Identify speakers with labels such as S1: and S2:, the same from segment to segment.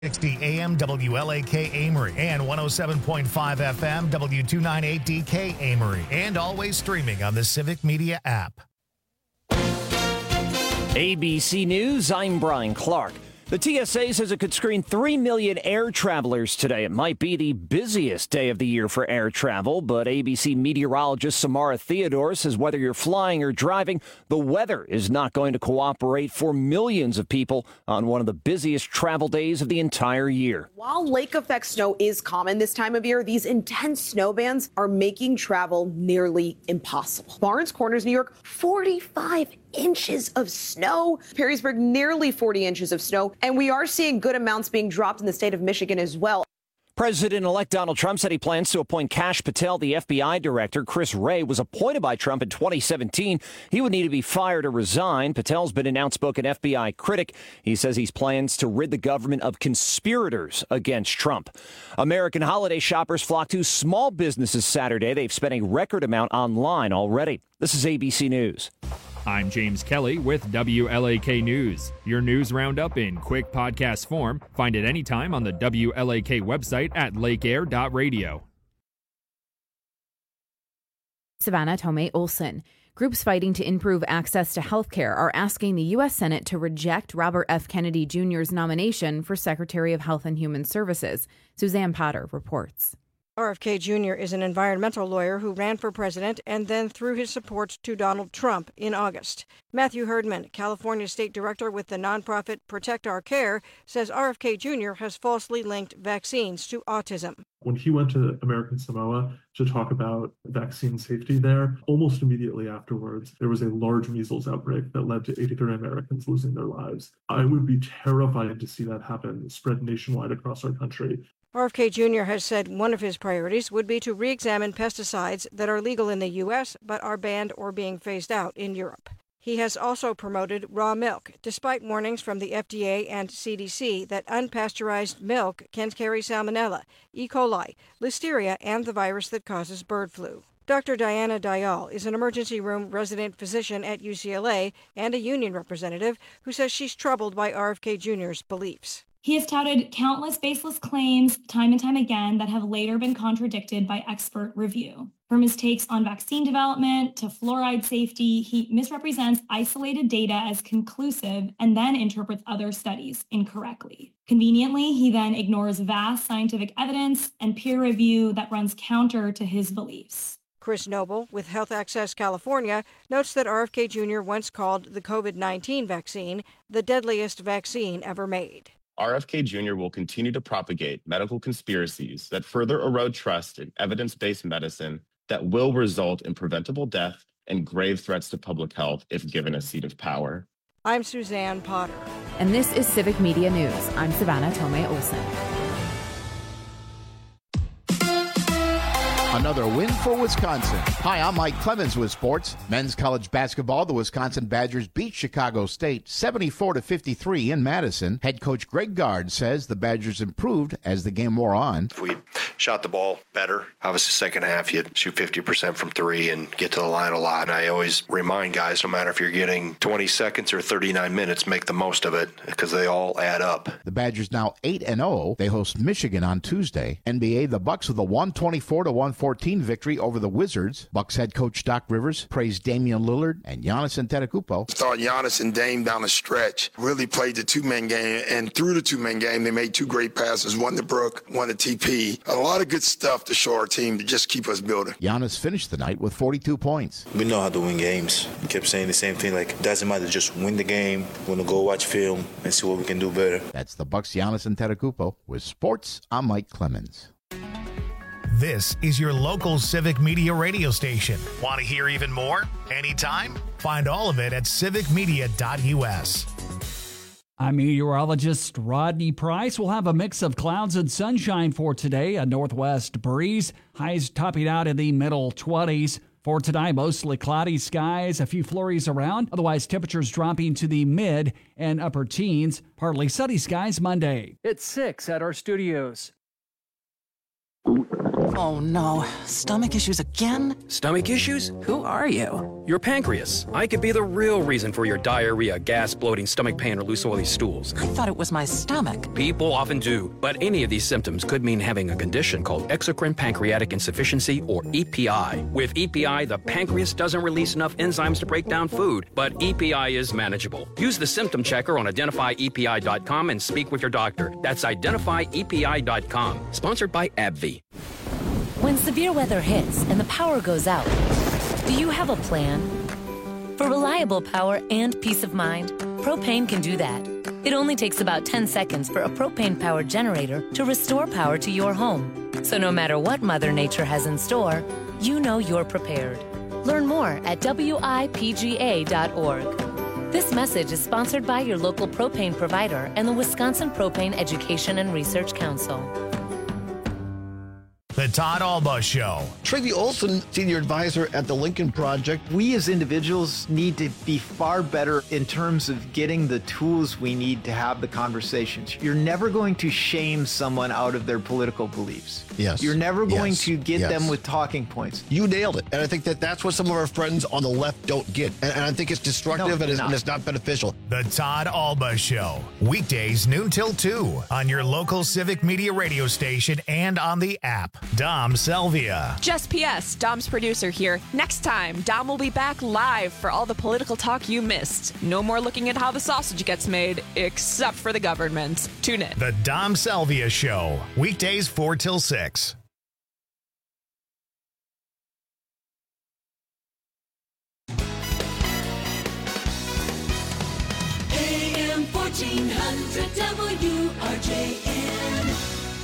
S1: 60 AM WLAK Amory and 107.5 FM W298DK Amory, and always streaming on the Civic Media app.
S2: ABC News, I'm Brian Clark. The TSA says it could screen 3 million air travelers today. It might be the busiest day of the year for air travel, but ABC meteorologist Samara Theodore says whether you're flying or driving, the weather is not going to cooperate for millions of people on one of the busiest travel days of the entire year.
S3: While lake effect snow is common this time of year, these intense snow bands are making travel nearly impossible. Barnes Corners, New York, 45 inches of snow. Perrysburg, nearly 40 inches of snow. And we are seeing good amounts being dropped in the state of Michigan as well.
S2: President-elect Donald Trump said he plans to appoint Kash Patel, the FBI director. Chris Wray was appointed by Trump in 2017. He would need to be fired or resign. Patel's been an outspoken FBI critic. He says he plans to rid the government of conspirators against Trump. American holiday shoppers flocked to small businesses Saturday. They've spent a record amount online already. This is ABC News.
S4: I'm James Kelly with WLAK News. Your news roundup in quick podcast form. Find it anytime on the WLAK website at lakeair.radio.
S5: Savannah Tomei Olson. Groups fighting to improve access to health care are asking the U.S. Senate to reject Robert F. Kennedy Jr.'s nomination for Secretary of Health and Human Services. Suzanne Potter reports.
S6: RFK Jr. is an environmental lawyer who ran for president and then threw his support to Donald Trump in August. Matthew Herdman, California state director with the nonprofit Protect Our Care, says RFK Jr. has falsely linked vaccines to autism.
S7: When he went to American Samoa to talk about vaccine safety there, almost immediately afterwards, there was a large measles outbreak that led to 83 Americans losing their lives. I would be terrified to see that happen, spread nationwide across our country.
S6: RFK Jr. has said one of his priorities would be to re-examine pesticides that are legal in the U.S. but are banned or being phased out in Europe. He has also promoted raw milk, despite warnings from the FDA and CDC that unpasteurized milk can carry salmonella, E. coli, listeria, and the virus that causes bird flu. Dr. Diana Dayal is an emergency room resident physician at UCLA and a union representative who says she's troubled by RFK Jr.'s beliefs.
S8: He has touted countless baseless claims time and time again that have later been contradicted by expert review. From his takes on vaccine development to fluoride safety, he misrepresents isolated data as conclusive and then interprets other studies incorrectly. Conveniently, he then ignores vast scientific evidence and peer review that runs counter to his beliefs.
S6: Chris Noble, with Health Access California, notes that RFK Jr. once called the COVID-19 vaccine the deadliest vaccine ever made.
S9: RFK Jr. will continue to propagate medical conspiracies that further erode trust in evidence-based medicine that will result in preventable death and grave threats to public health if given a seat of power.
S6: I'm Suzanne Potter.
S5: And this is Civic Media News. I'm Savannah Tomei Olson.
S10: Another win for Wisconsin. Hi, I'm Mike Clemens with sports. Men's college basketball, the Wisconsin Badgers beat Chicago State 74-53 in Madison. Head coach Greg Gard says the Badgers improved as the game wore on.
S11: If we shot the ball better, obviously second half you'd shoot 50% from three and get to the line a lot. And I always remind guys, no matter if you're getting 20 seconds or 39 minutes, make the most of it because they all add up.
S10: The Badgers now 8-0. They host Michigan on Tuesday. NBA, the Bucks with a 124-114 victory over the Wizards. Bucks head coach Doc Rivers praised Damian Lillard and Giannis Antetokounmpo.
S12: I thought Giannis and Dame down the stretch really played the two-man game, and through the two-man game, they made two great passes, one to Brook, one to TP. A lot of good stuff to show our team to just keep us building.
S10: Giannis finished the night with 42 points.
S13: We know how to win games. We kept saying the same thing, like, it doesn't matter, just win the game. We're going to go watch film and see what we can do better.
S10: That's the Bucks' Giannis Antetokounmpo. With sports, I'm Mike Clemens.
S1: This is your local Civic Media radio station. Want to hear even more? Anytime? Find all of it at civicmedia.us.
S14: I'm meteorologist Rodney Price. We'll have a mix of clouds and sunshine for today, a northwest breeze. Highs topping out in the middle 20s. For tonight, mostly cloudy skies, a few flurries around. Otherwise, temperatures dropping to the mid and upper teens. Partly sunny skies Monday.
S15: It's 6 at our studios. Oh no, stomach issues again?
S16: Stomach issues? Who are you? Your pancreas. I could be the real reason for your diarrhea, gas, bloating, stomach pain, or loose oily stools.
S15: I thought it was my stomach.
S16: People often do, but any of these symptoms could mean having a condition called exocrine pancreatic insufficiency, or EPI. With EPI, the pancreas doesn't release enough enzymes to break down food, but EPI is manageable. Use the symptom checker on identifyepi.com and speak with your doctor. That's identifyepi.com. Sponsored by AbbVie.
S17: When severe weather hits and the power goes out, do you have a plan? For reliable power and peace of mind, Propane can do that. It only takes about 10 seconds for a propane-powered generator to restore power to your home. So no matter what Mother Nature has in store, you know you're prepared. Learn more at WIPGA.org. This message is sponsored by your local propane provider and the Wisconsin Propane Education and Research Council.
S1: The Todd Alba Show.
S18: Tracy Olson, Senior Advisor at the Lincoln Project.
S19: We as individuals need to be far better in terms of getting the tools we need to have the conversations. You're never going to shame someone out of their political beliefs.
S18: Yes.
S19: You're never going to get them with talking points.
S18: You nailed it. And I think that's what some of our friends on the left don't get. And I think it's destructive and it's not beneficial.
S1: The Todd Alba Show. Weekdays noon till 2 on your local Civic Media radio station and on the app. Dom Selvia.
S20: Just PS, Dom's producer here. Next time, Dom will be back live for all the political talk you missed. No more looking at how the sausage gets made, except for the government. Tune in.
S1: The Dom Selvia Show. Weekdays 4 till 6.
S21: AM 1400 WRJN.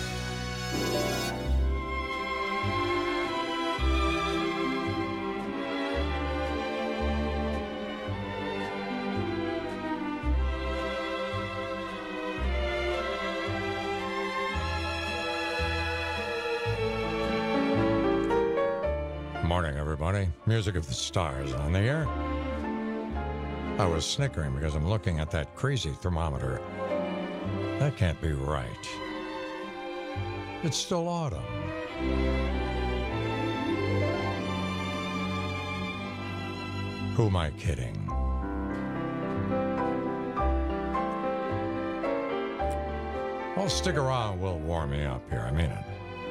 S22: Morning, everybody. Music of the Stars on the air. I was snickering because I'm looking at that crazy thermometer. That can't be right. It's still autumn. Who am I kidding? Well, stick around. Will warm me up here. I mean it.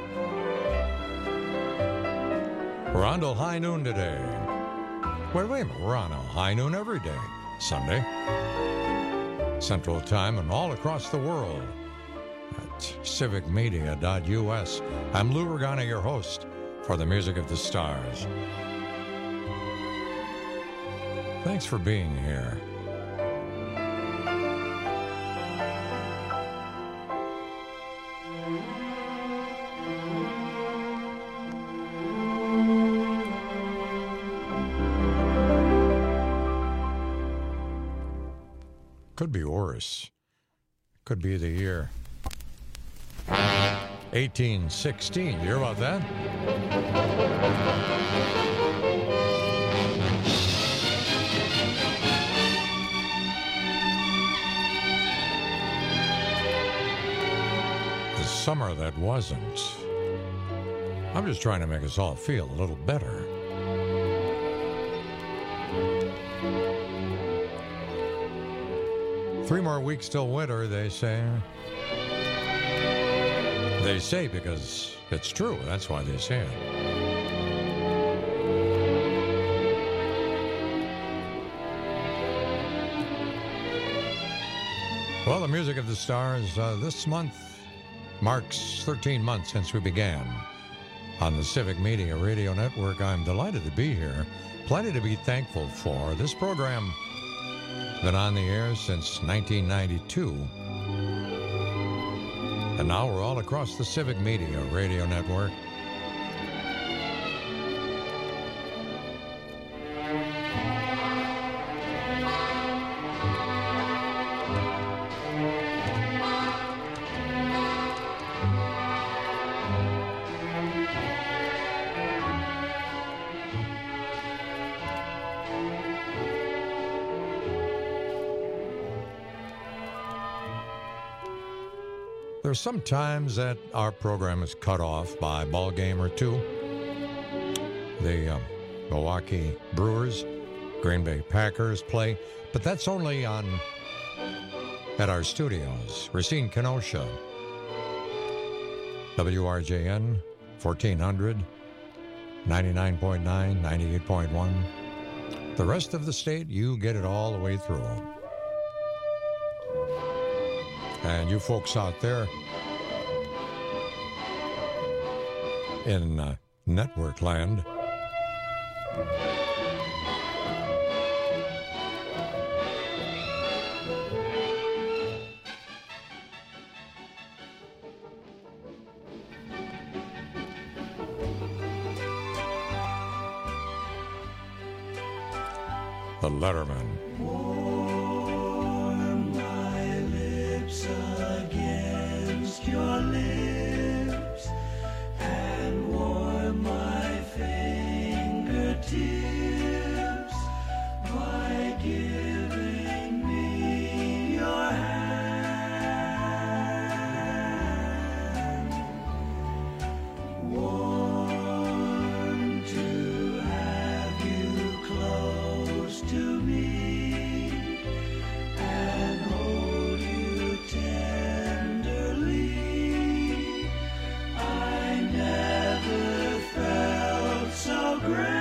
S22: We're on till high noon today. Wait a minute. We're on till high noon every day. Sunday. Central Time and all across the world at civicmedia.us. I'm Lou Regana, your host for the Music of the Stars. Thanks for being here. Could be worse. Could be the year 1816. You hear about that? The summer that wasn't. I'm just trying to make us all feel a little better. Three more weeks till winter, they say. They say because it's true. That's why they say it. Well, the Music of the Stars this month marks 13 months since we began on the Civic Media Radio Network. I'm delighted to be here. Plenty to be thankful for. This program been on the air since 1992. And now we're all across the Civic Media Radio Network. There's some times that our program is cut off by a ball game or two. The Milwaukee Brewers, Green Bay Packers play, but that's only at our studios. Racine Kenosha, WRJN, 1400, 99.9, 98.1. The rest of the state, you get it all the way through. And you folks out there in network land, the Letterman.
S21: Warm my lips against your lips and warm my fingertips by giving me your hand. Warm to have you close to me and hold you tenderly. I never felt so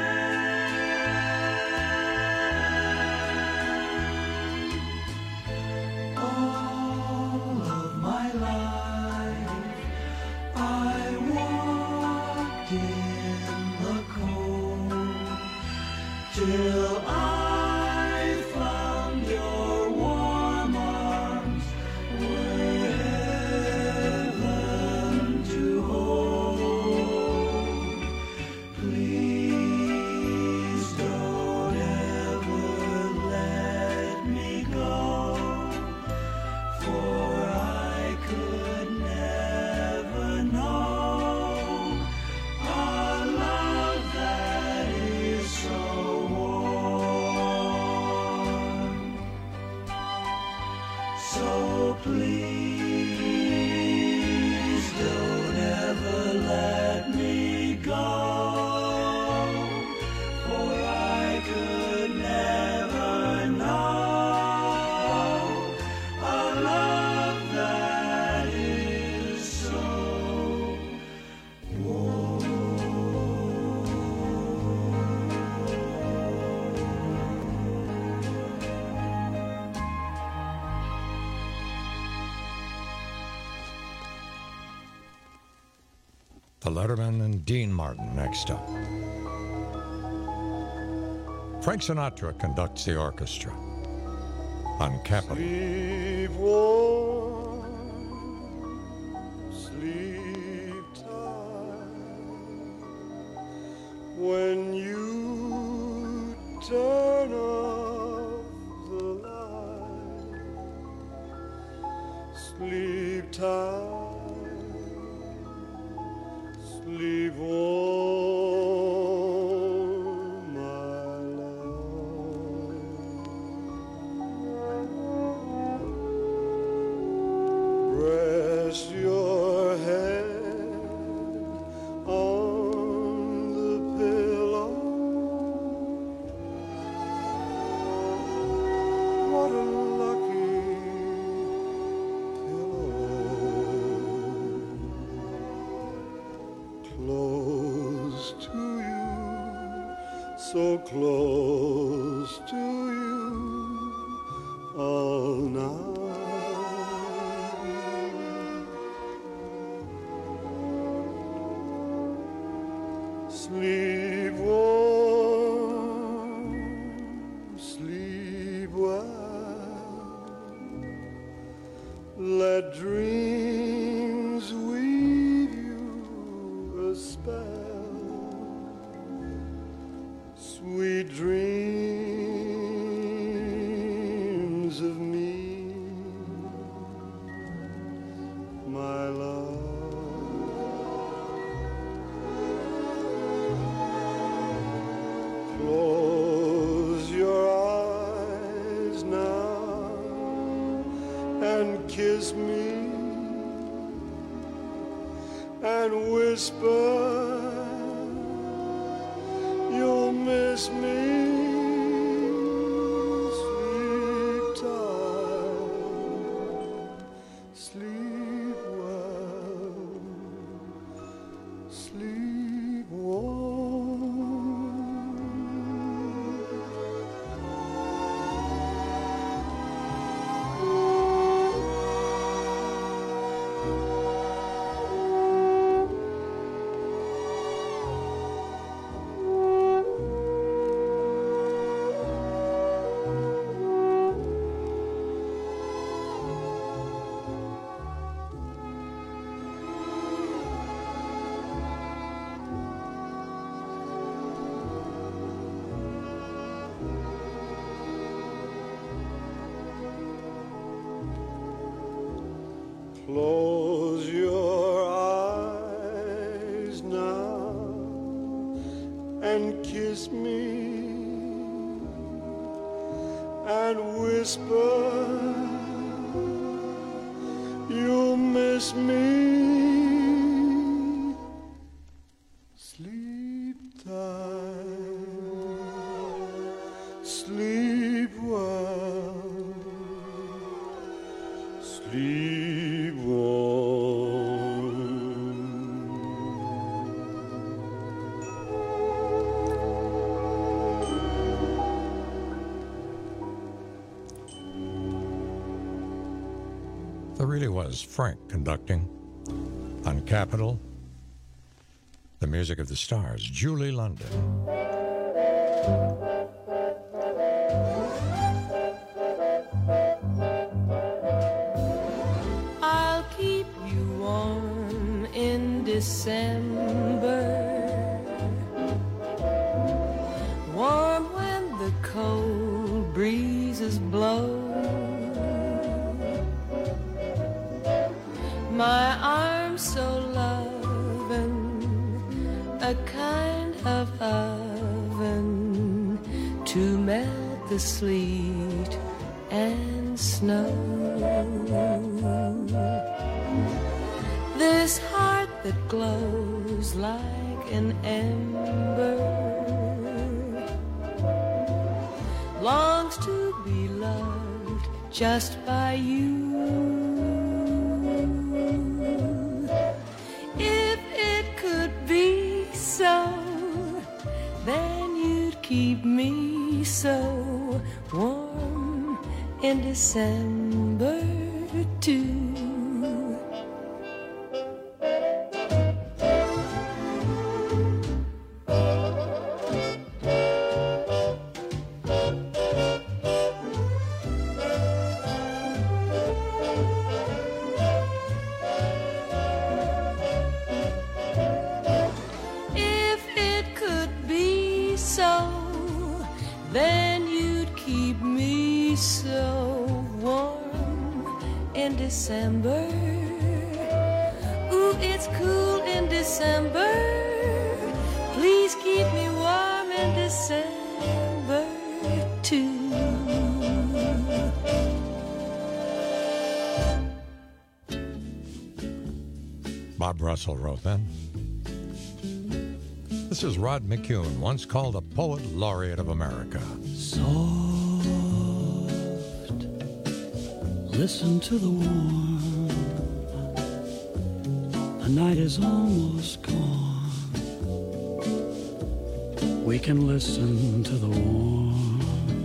S21: grand. All of my life I walked in the cold till I found your warm arms were heaven to hold. Please don't ever let me go, for I could never know a love that is so warm. So please don't ever let me go, for I could never know a love that is so
S22: The Letterman and Dean Martin next up. Frank Sinatra conducts the orchestra on Capitol.
S21: Sleep warm, sleep tight, when you turn off the light. Sleep tight, sleep warm, my love. Rest your head on the pillow. What a lucky close to you, so close to you all night. Sleep warm, sleep well, let dreams weave you a spell, sweet dreams of me, my love. and whisper you'll miss me. Sleep tight, sleep well, sleep warm. Close your eyes now and kiss me and whisper you'll miss me. Sleep tight, sleep well, sleep warm.
S22: There really was Frank conducting. On Capitol, the music of the stars, Julie London.
S2: I'll keep you warm in December, warm when the cold breezes blow. My arms so loving, a kind of oven to melt the sleet and snow. This heart that glows like an ember longs to be loved just by you. If it could be so, then you'd keep me so warm in December too. Then you'd keep me so warm in December. Ooh, it's cool in December. Please keep me warm in December too.
S22: Bob Russell wrote that. This is Rod McCune, once called a Poet Laureate of America.
S3: Soft, listen to the warm. The night is almost gone. We can listen to the warm.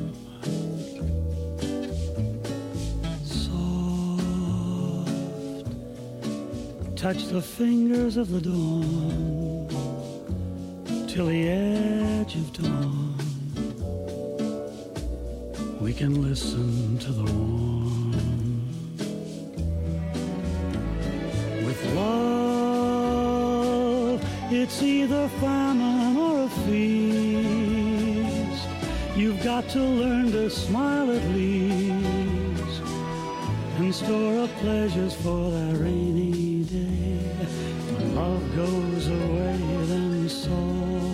S3: Soft, touch the fingers of the dawn till the edge of dawn. We can listen to the warm. With love, it's either famine or a feast. You've got to learn to smile at least and store up pleasures for that rainy day. When love goes away, then soft,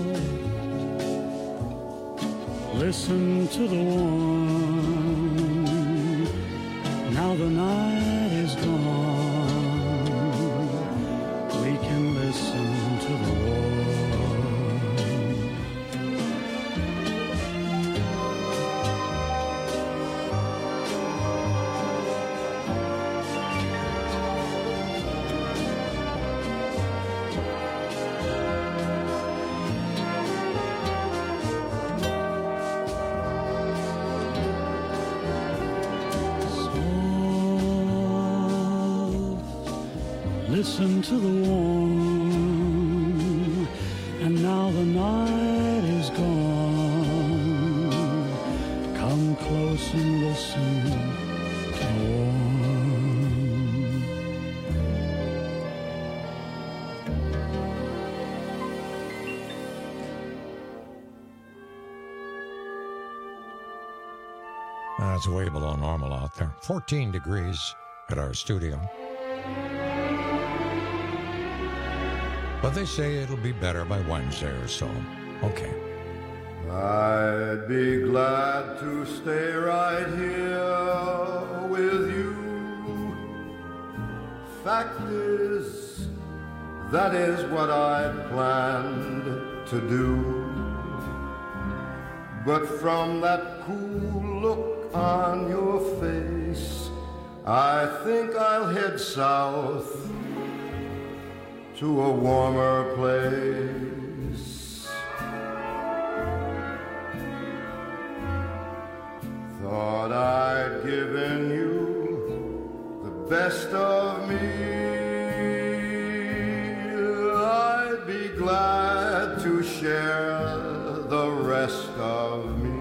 S3: listen to the warm. Now the night is gone. We can listen to the warm, and now the night is gone. Come close and listen to the warm.
S22: It's way below normal out there. 14 degrees at our studio. But they say it'll be better by Wednesday or so. Okay.
S21: I'd be glad to stay right here with you. Fact is, that is what I'd planned to do. But from that cool look on your face, I think I'll head south to a warmer place. Thought I'd given you the best of me. I'd be glad to share the rest of me.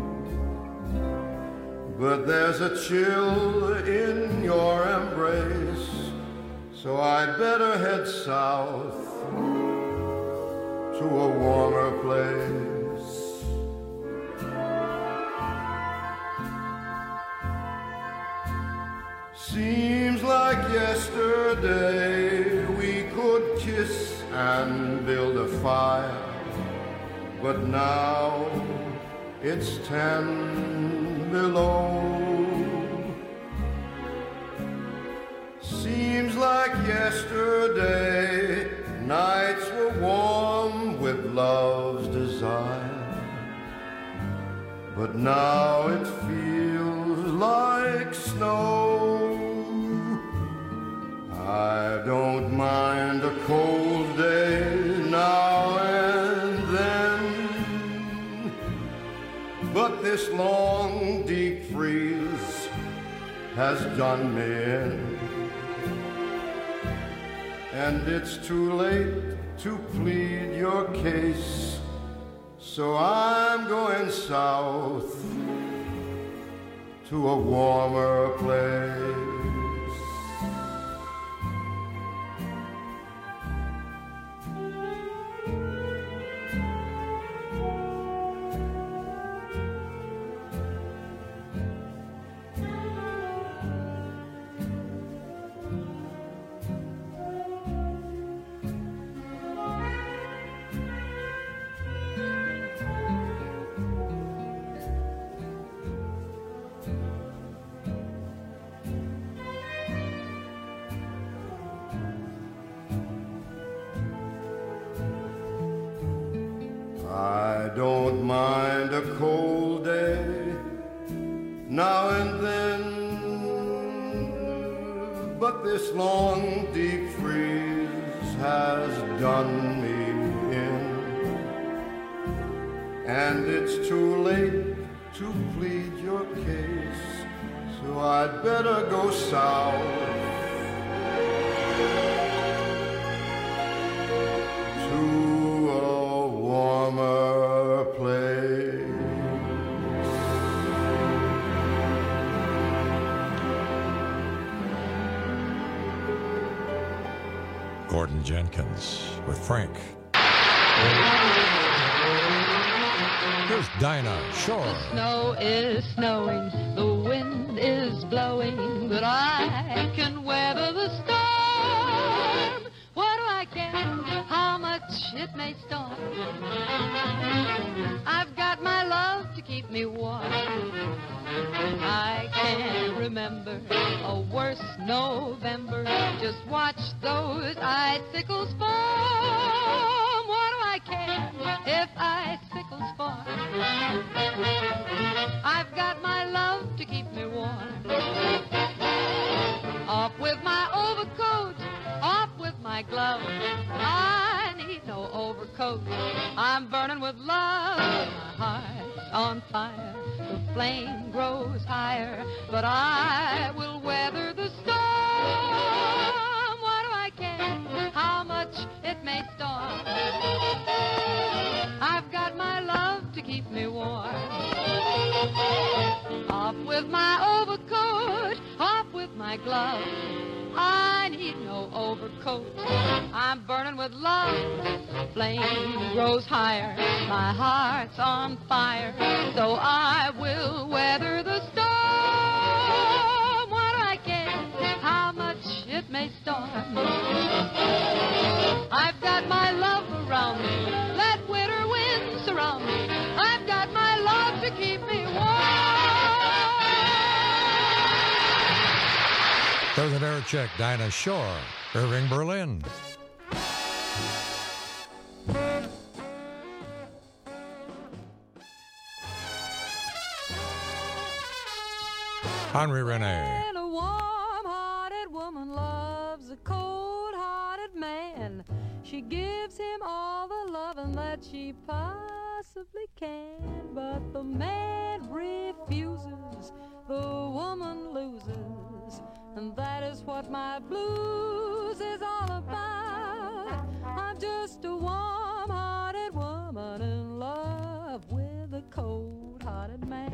S21: But there's a chill in your embrace, so I'd better head south to a warmer place. Seems like yesterday we could kiss and build a fire, but now it's 10 below. Seems like yesterday nights were warm with love's desire, but now it feels like snow. I don't mind a cold day now and then, but this long deep freeze has done me in. And it's too late to plead your case, so I'm going south to a warmer place. I don't mind a cold day now and then, but this long deep freeze has done me in. And it's too late to plead your case, so I'd better go south to a warmer place.
S22: Gordon Jenkins with Frank. Here's Dinah Shore.
S2: Snow is snowing, the wind is blowing, but I can weather the storm. What do I care how much it may storm? I've got my love to keep me warm. I can't remember a worse November. Just watch those icicles form. What do I care if icicles form? I've got my love to keep me warm. Off with my overcoat, off with my glove. I need no overcoat. I'm burning with love. My heart's on fire. The flame grows higher, but I will weather the storm. What do I coat. I'm burning with love. Flame grows higher. My heart's on fire. So I will weather the storm. What do I care how much it may storm? I've got my love around me. Let winter winds surround me. I've got my love to keep me warm.
S22: There's an air check. Dinah Shore, Irving Berlin. Henry Renee.
S2: When a warm-hearted woman loves a cold-hearted man, she gives him all the loving that she possibly can. But the man refuses, the woman loses, and that is what my blues is all about. I'm just a warm-hearted woman in love with a cold-hearted man.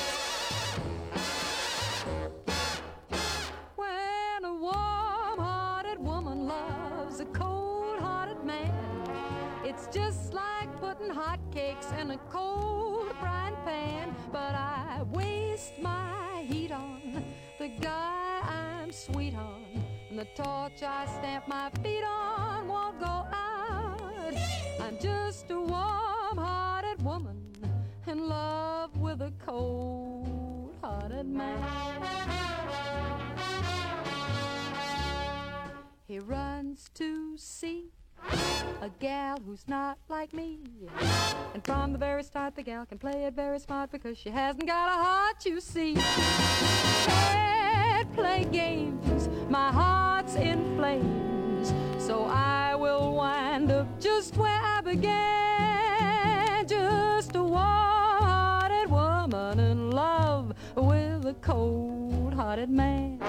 S2: When a warm-hearted woman loves a cold-hearted man, it's just like putting hot cakes in a cold frying pan. But I waste my heat on the guy I'm sweet on, and the torch I stamp my feet on won't go out. I'm just a warm-hearted woman in love with a cold-hearted man. He runs to see a gal who's not like me, and from the very start the gal can play it very smart because she hasn't got a heart, you see. Can't play games, my heart's in flames, so I will wind up just where I began. Just a warm-hearted woman in love with a cold-hearted man.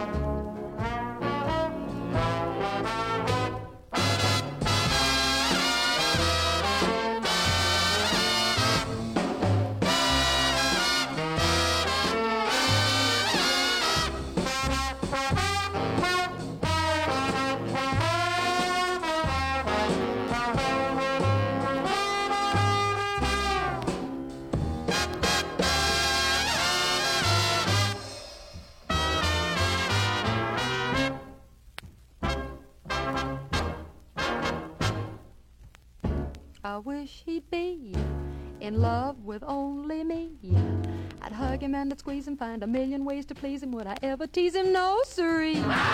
S2: I wish he'd be in love with only me. I'd hug him and I'd squeeze him, find a million ways to please him. Would I ever tease him? No, siree.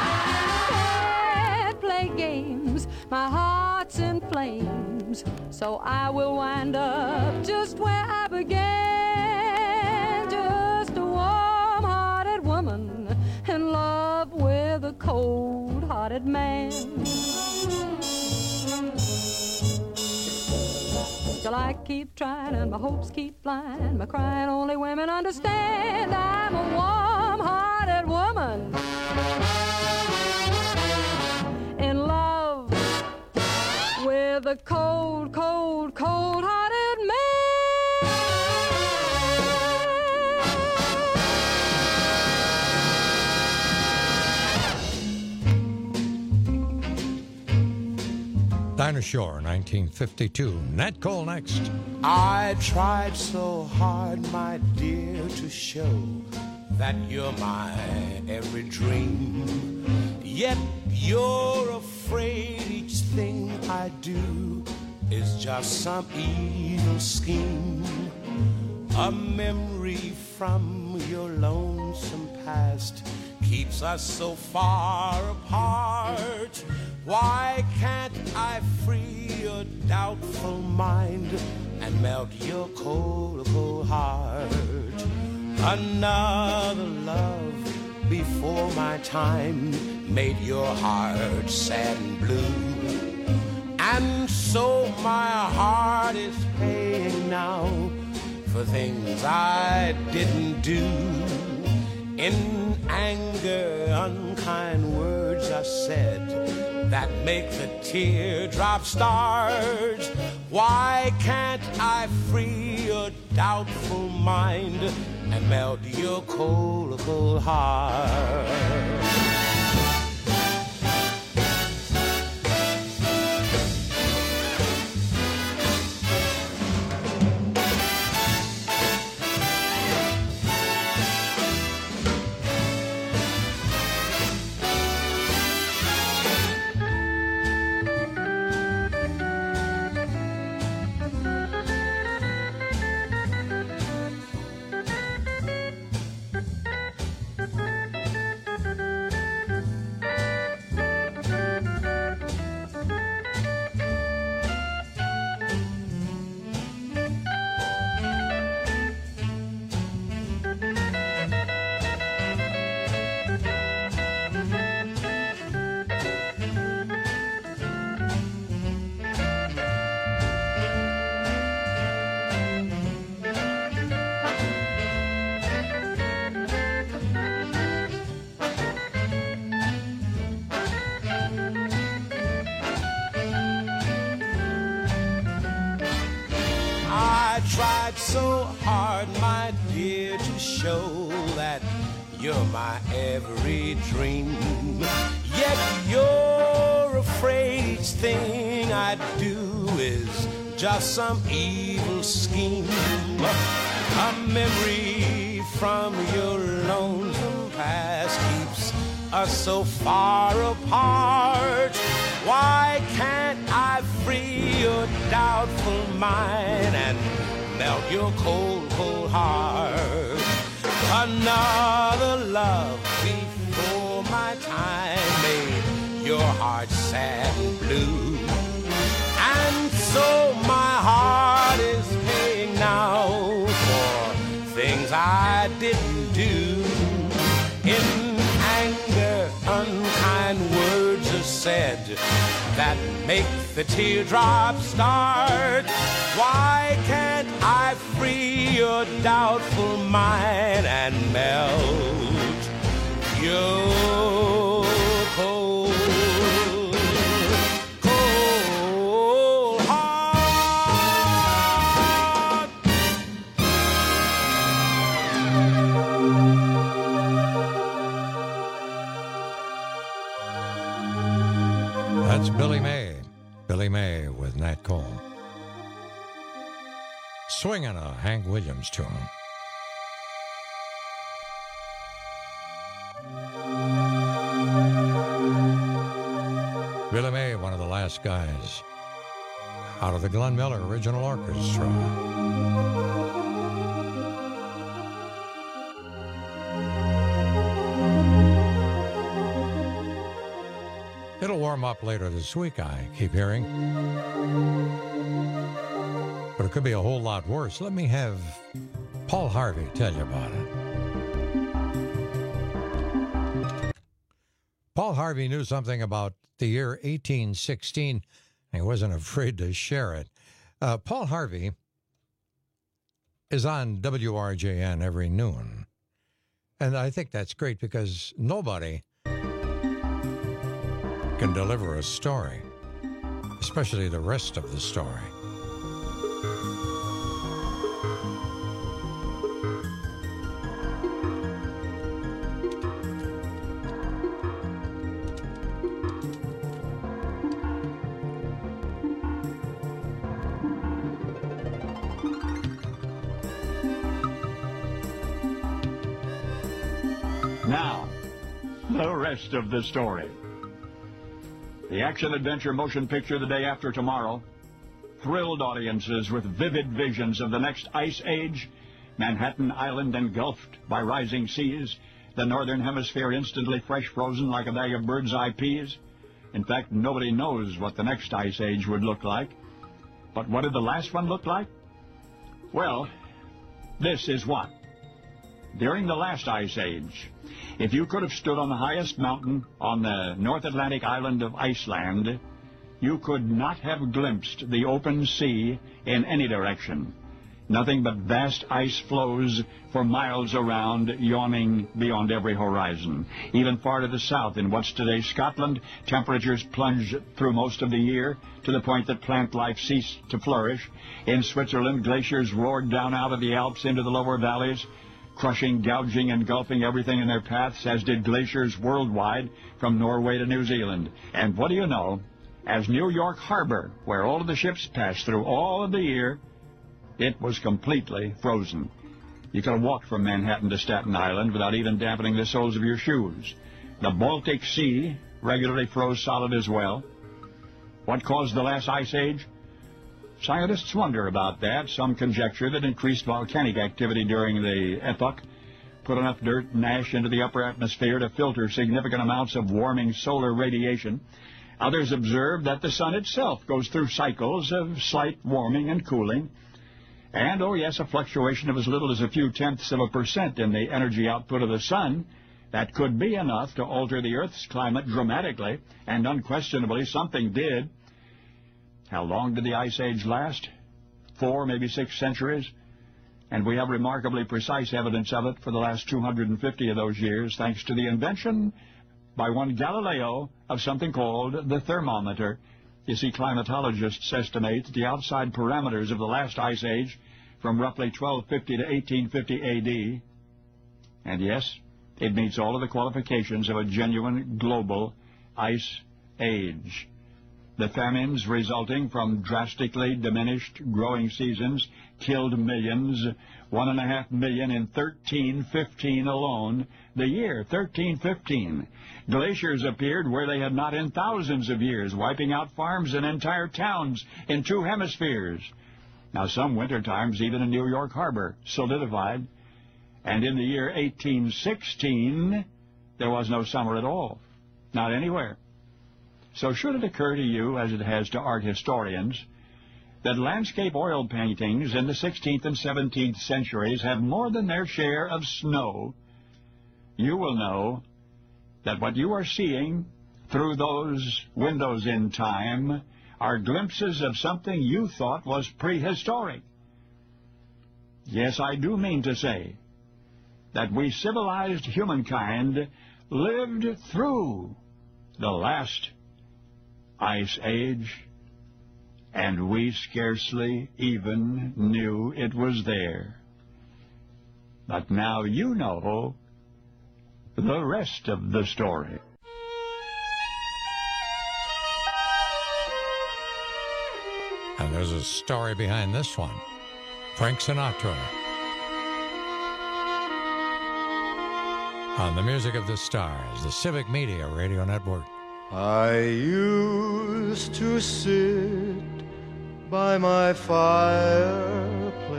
S2: Can't play games, my heart's in flames, so I will wind up just where I began. Just a warm-hearted woman in love with a cold-hearted man. Till I keep trying and my hopes keep flying, my crying only women understand. I'm a warm-hearted woman in love with a cold, cold, cold-hearted man.
S22: Dinah Shore, 1952. Nat Cole next.
S4: I tried so hard, my dear, to show that you're my every dream. Yet you're afraid each thing I do is just some evil scheme. A memory from your lonesome past keeps us so far apart. Why can't I free your doubtful mind and melt your cold, cold heart? Another love before my time made your heart sad and blue. And so my heart is paying now for things I didn't do. In anger, unkind words are said that make the teardrops start. Why can't I free your doubtful mind and melt your cold, cold heart? I tried so hard, my dear, to show that you're my every dream. Yet you're afraid each thing I do is just some evil scheme. A memory from your lonesome past keeps us so far apart. Why can't I free your doubtful mind and melt your cold, cold heart? Another love before my time made your heart sad and blue. And so my heart is paying now for things I didn't do. In anger, unkind words are said that make the teardrops start. Why can't I free your doubtful mind and melt your cold, cold heart?
S22: That's Billy May. Billy May with Nat Cole. Swinging a Hank Williams tune. Billy May, one of the last guys out of the Glenn Miller Original Orchestra. It'll warm up later this week, I keep hearing. But it could be a whole lot worse. Let me have Paul Harvey tell you about it. Paul Harvey knew something about the year 1816. He wasn't afraid to share it. Paul Harvey is on WRJN every noon. And I think that's great because nobody can deliver a story, especially the rest of the story.
S7: Now, the rest of the story. The action-adventure motion picture The Day After Tomorrow thrilled audiences with vivid visions of the next ice age, Manhattan Island engulfed by rising seas, the northern hemisphere instantly fresh frozen like a bag of bird's-eye peas. In fact, nobody knows what the next ice age would look like. But what did the last one look like? Well, this is what. During the last ice age, if you could have stood on the highest mountain on the North Atlantic island of Iceland, you could not have glimpsed the open sea in any direction. Nothing but vast ice floes for miles around, yawning beyond every horizon. Even far to the south, in what's today Scotland, temperatures plunged through most of the year to the point that plant life ceased to flourish. In Switzerland, glaciers roared down out of the Alps into the lower valleys, crushing, gouging, engulfing everything in their paths, as did glaciers worldwide from Norway to New Zealand. And what do you know? As New York Harbor, where all of the ships pass through all of the year, it was completely frozen. You could have walked from Manhattan to Staten Island without even dampening the soles of your shoes. The Baltic Sea regularly froze solid as well. What caused the last ice age? Scientists wonder about that. Some conjecture that increased volcanic activity during the epoch put enough dirt and ash into the upper atmosphere to filter significant amounts of warming solar radiation. Others observe that the sun itself goes through cycles of slight warming and cooling. And, oh yes, a fluctuation of as little as a few tenths of a % in the energy output of the sun, that could be enough to alter the Earth's climate dramatically, and unquestionably something did. How long did the Ice Age last? 4, maybe 6 centuries. And we have remarkably precise evidence of it for the last 250 of those years, thanks to the invention by one Galileo of something called the thermometer. You see, climatologists estimate that the outside parameters of the last Ice Age from roughly 1250 to 1850 A.D., and yes, it meets all of the qualifications of a genuine global ice age. The famines resulting from drastically diminished growing seasons killed millions, 1.5 million in 1315 alone. The year 1315. Glaciers appeared where they had not in thousands of years, wiping out farms and entire towns in 2 hemispheres. Now, some winter times, even in New York Harbor, solidified. And in the year 1816, there was no summer at all. Not anywhere. So should it occur to you, as it has to art historians, that landscape oil paintings in the 16th and 17th centuries have more than their share of snow, you will know that what you are seeing through those windows in time are glimpses of something you thought was prehistoric. Yes, I do mean to say that we civilized humankind lived through the last ice age, and we scarcely even knew it was there. But now you know the rest of the story.
S22: And there's a story behind this one. Frank Sinatra. On the Music of the Stars, the Civic Media Radio Network.
S21: I used to sit by my fireplace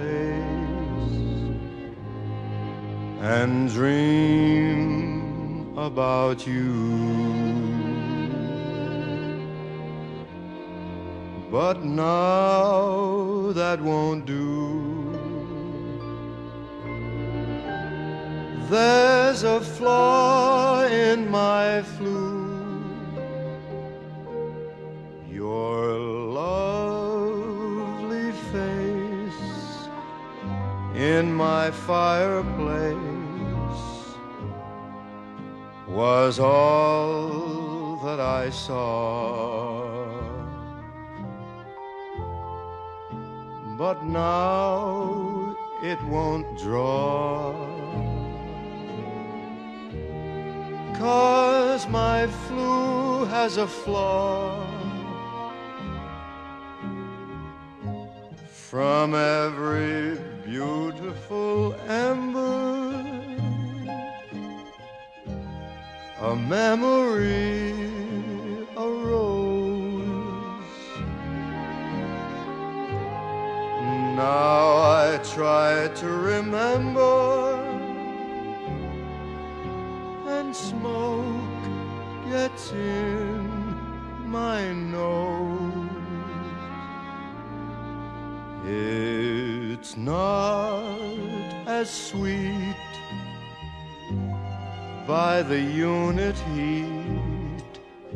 S21: and dream about you. But now that won't do. There's a flaw in my flute. Your lovely face in my fireplace was all that I saw. But now it won't draw, 'cause my flue has a flaw. From every beautiful ember, a memory arose. Now I try to remember, and smoke gets in my nose. It's not as sweet by the unit heat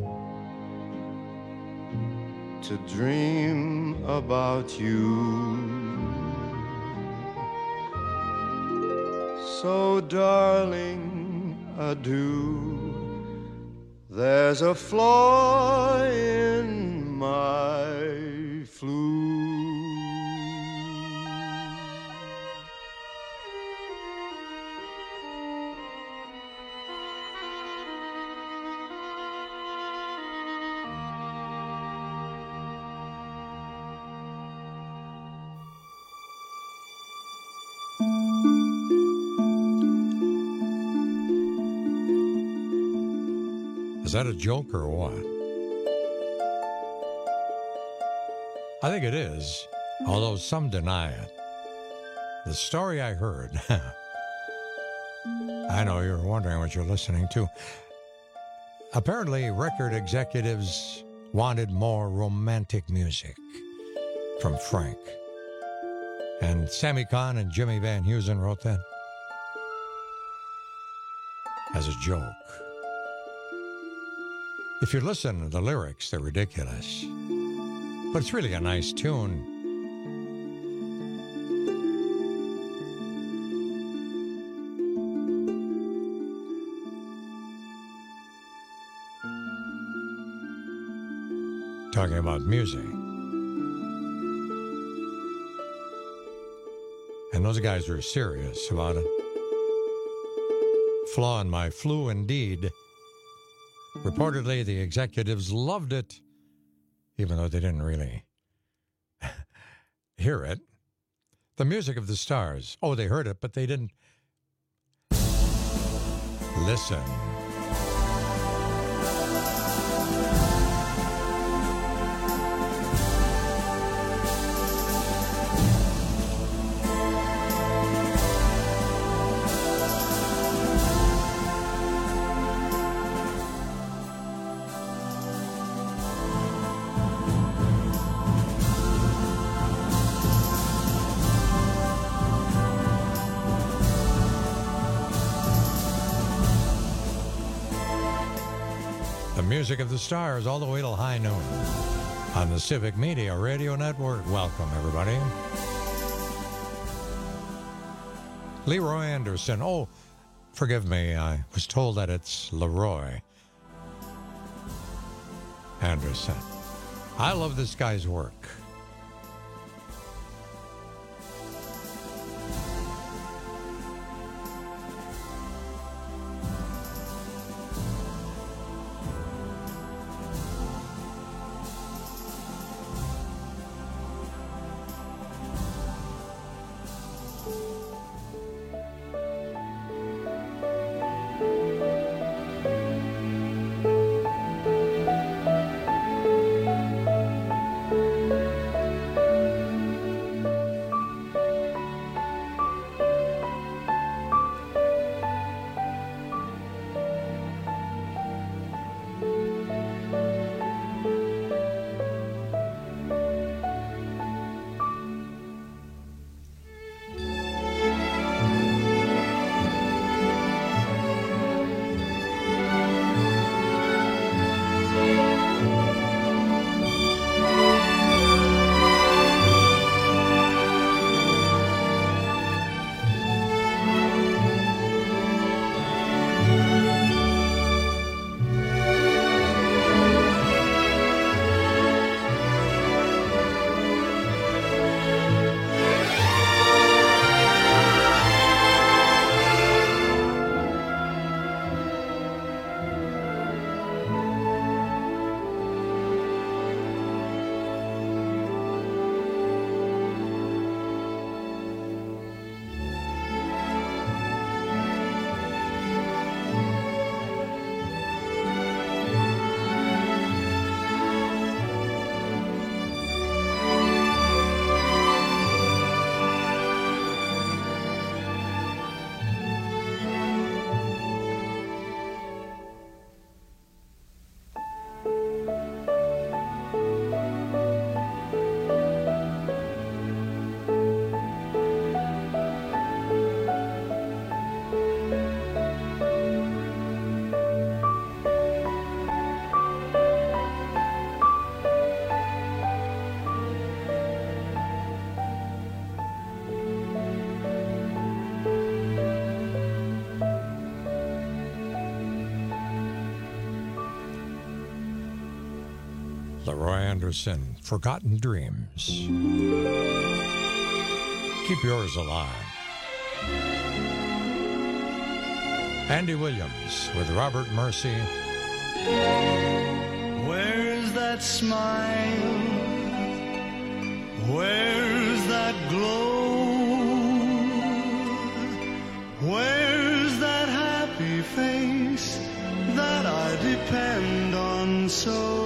S21: to dream about you. So darling, adieu. There's a flaw in my flute.
S22: Is that a joke or what? I think it is, although some deny it. The story I heard, I know you're wondering what you're listening to. Apparently, record executives wanted more romantic music from Frank. And Sammy Kahn and Jimmy Van Heusen wrote that as a joke. If you listen to the lyrics, they're ridiculous. But it's really a nice tune. Talking about music. And those guys were serious about it. Flaw in my flu, indeed. Reportedly, the executives loved it, even though they didn't really hear it. The Music of the Stars. Oh, they heard it, but they didn't listen. Music of the Stars all the way till high noon on the Civic Media Radio Network. Welcome, everybody. Leroy Anderson. Oh, forgive me. I was told that it's Leroy Anderson. I love this guy's work. Leroy Anderson, Forgotten Dreams. Keep yours alive. Andy Williams with Robert Mercy.
S3: Where's that smile? Where's that glow? Where's that happy face that I depend on so?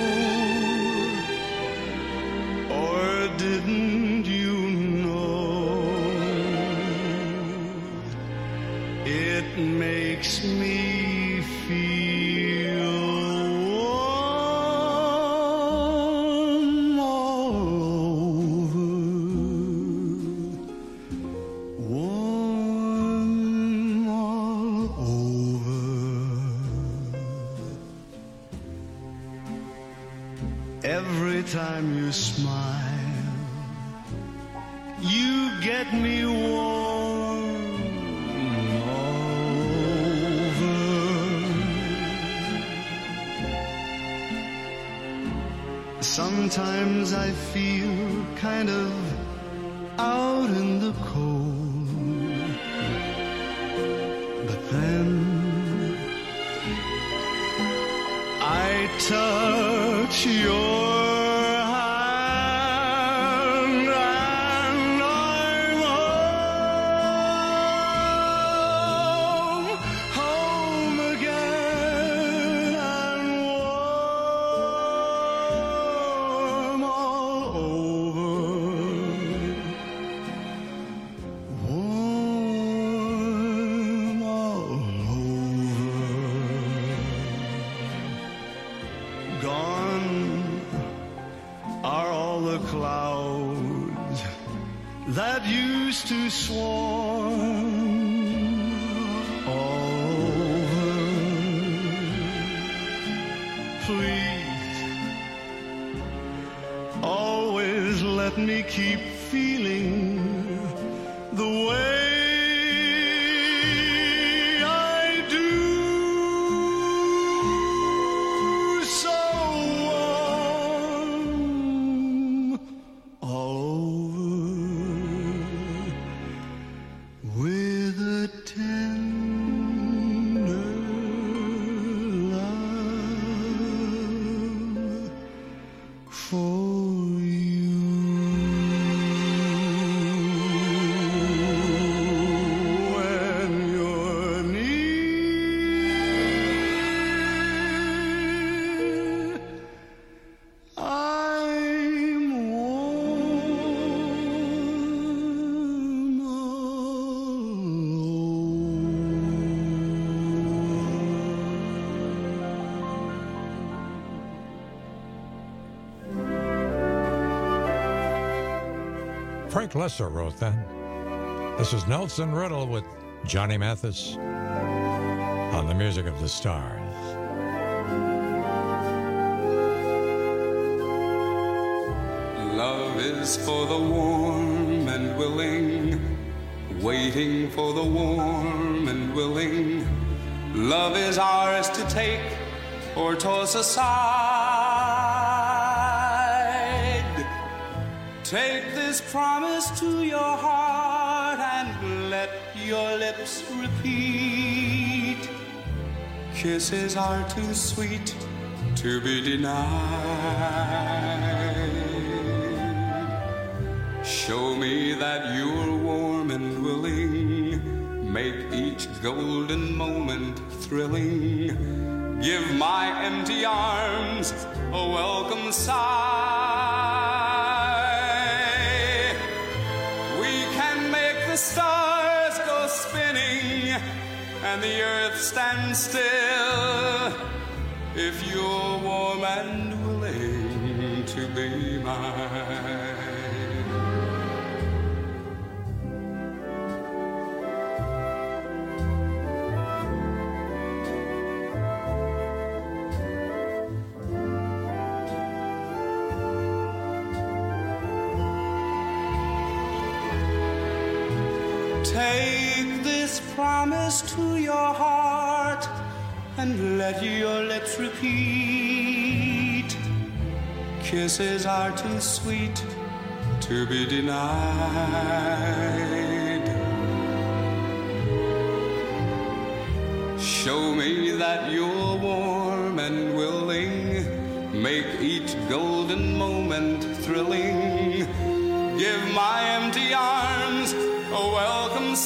S3: Or didn't you know it makes me feel warm all over, warm all over. Every time you smile, you get me warm all over. Sometimes I feel kind of out in the cold. But then I touch your hand and I'm home again and warm all over. Warm all over. Gone are all the clouds that used to swarm all over. Please, always let me keep feeling the way I do. So warm all over with a tender love for you. When you're near, I'm warm
S22: Frank Lesser wrote that. This is Nelson Riddle with Johnny Mathis on the Music of the Stars.
S8: Love is for the warm and willing, waiting for the warm and willing. Love is ours to take or toss aside. Take this promise to your heart and let your lips repeat. Kisses are too sweet to be denied. Show me that you're warm and willing. Make each golden moment thrilling. Give my empty arms a welcome sigh. We can make the stars go spinning and the earth stand still if you're warm and willing to be mine. Take this promise to your heart and let your lips repeat. Kisses are too sweet to be denied. Show me that you're warm and willing. Make each golden moment thrilling. Give my empty arms a welcome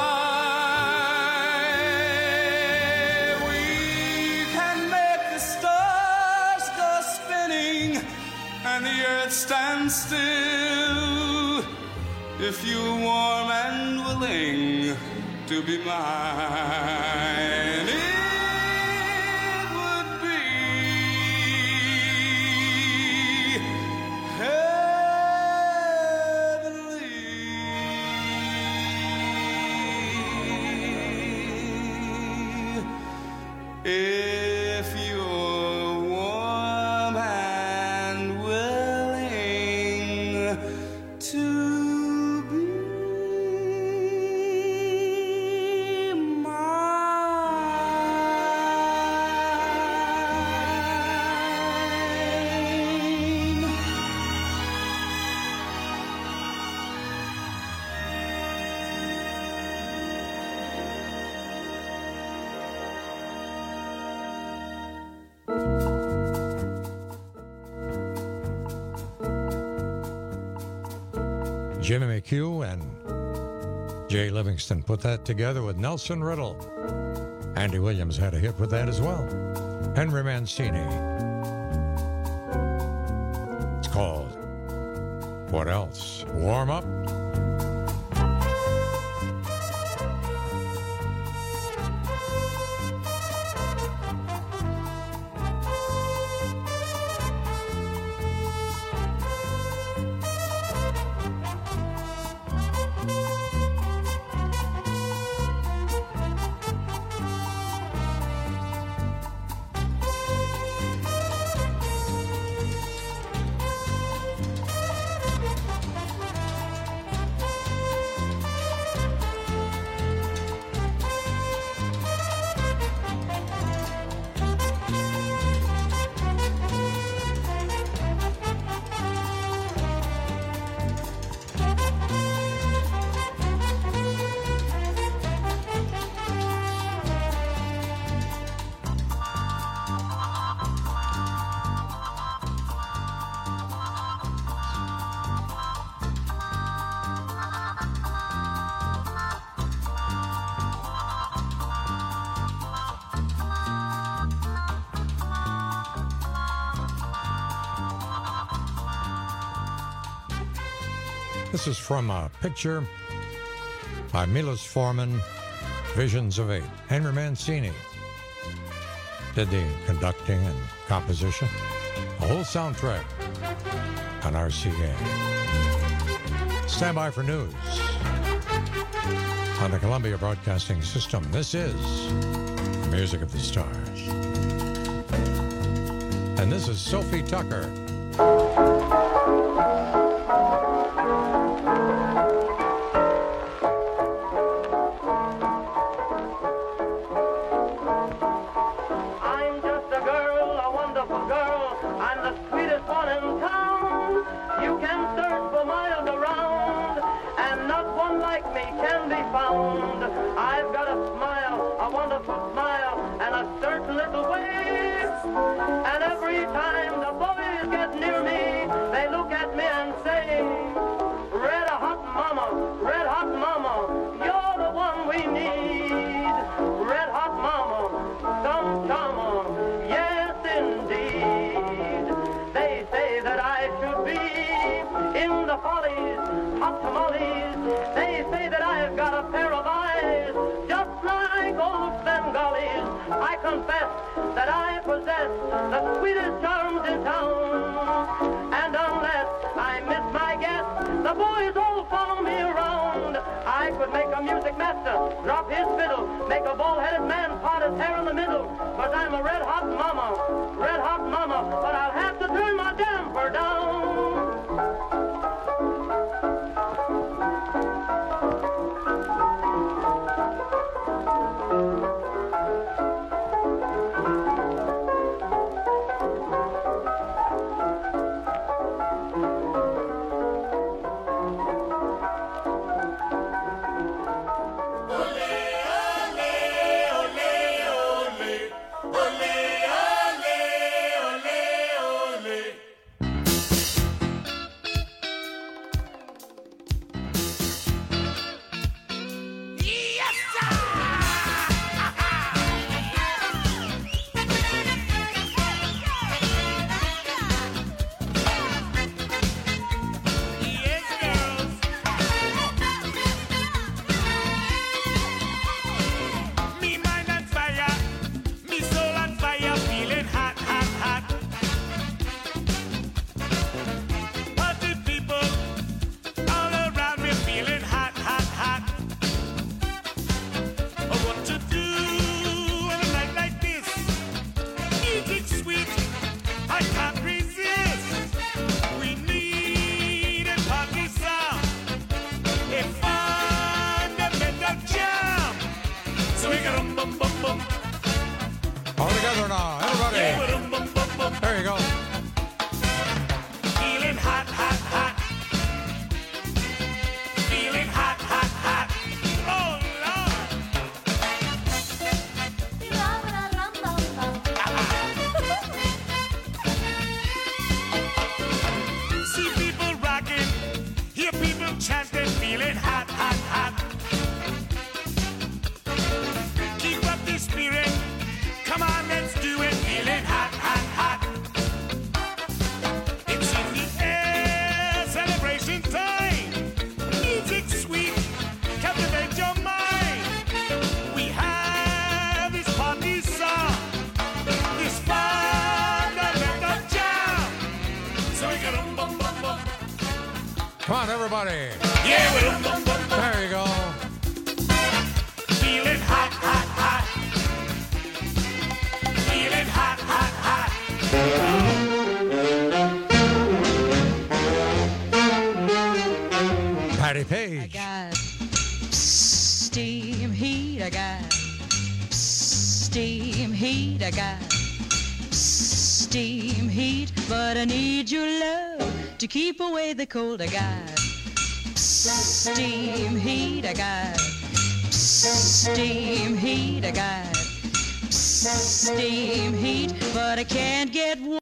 S8: sigh. We can make the stars go spinning and the earth stand still if you're warm and willing to be mine. It would be if you're warm and willing to be mine.
S22: Jimmy McHugh and Jay Livingston put that together with Nelson Riddle. Andy Williams had a hit with that as well. Henry Mancini. It's called What Else? Warm Up. This is from a picture by Milos Forman, Visions of 8. Henry Mancini did the conducting and composition, the whole soundtrack on RCA. Stand by for news on the Columbia Broadcasting System. This is Music of the Stars. And this is Sophie Tucker.
S6: I've got a smile, a wonderful smile, and a certain little way. And every time the boys get near me, they look at me and say, red hot mama, you're the one we need. Red hot mama, some chama, yes indeed. They say that I should be in the follies, hot tamales. They say that I've got a pair of eyes just like old Bengali's. I confess that I possess the sweetest charms in town. And unless I miss my guess, the boys all follow me around. I could make a music master drop his fiddle, make a bald-headed man part his hair in the middle. Cause I'm a red-hot mama, but I'll have to turn my damper down.
S9: Ole, ole, ole, ole, ole.
S22: Come on, everybody.
S4: Yeah, well,
S22: There you go.
S4: feeling hot, hot, hot. Feeling hot, hot, hot.
S22: Patty Page.
S2: I got steam heat. I got steam heat. I got steam heat. But I need your love to keep away the cold. I got steam heat. I got steam heat. I got steam heat. But I can't get warm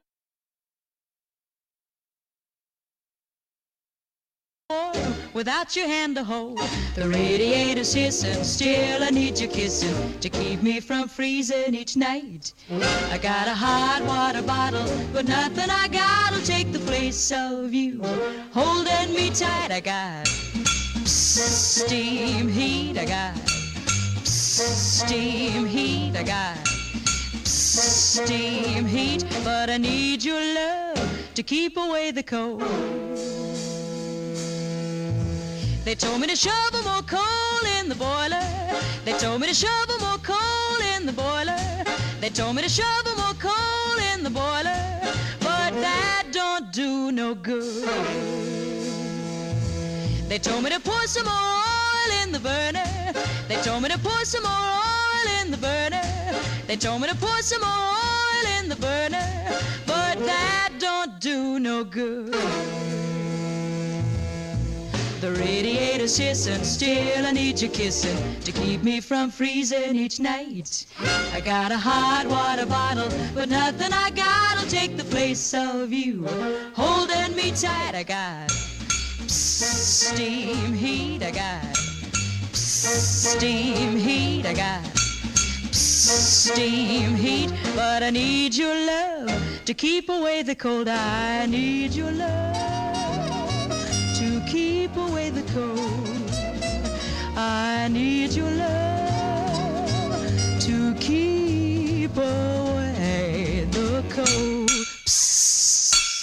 S2: without your hand to hold. The radiator's hissing, still I need your kissing to keep me from freezing each night. I got a hot water bottle, but nothing I got'll take the place of you holding me tight. I got steam heat. I got steam heat. I got steam heat. But I need your love to keep away the cold. They told me to shovel more coal in the boiler. They told me to shovel more coal in the boiler. They told me to shovel more coal in the boiler. But that don't do no good. They told me to pour some more oil in the burner. They told me to pour some more oil in the burner. They told me to pour some more oil in the burner. But that don't do no good. The radiator's hissing, still I need your kissing to keep me from freezing each night. I got a hot water bottle, but nothing I got'll take the place of you holding me tight. I got steam heat. I got steam heat. I got steam heat. But I need your love to keep away the cold. I need your love to keep away the cold. I need your love to keep away the cold. Psst.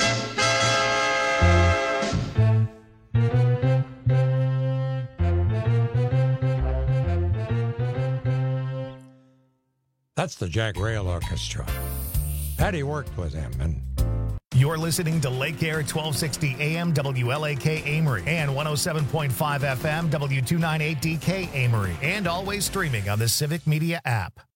S22: That's the Jack Rail Orchestra. Patty worked with him, and
S1: You're listening to Lake Air 1260 AM WLAK Amory and 107.5 FM W298DK Amory, and always streaming on the Civic Media app.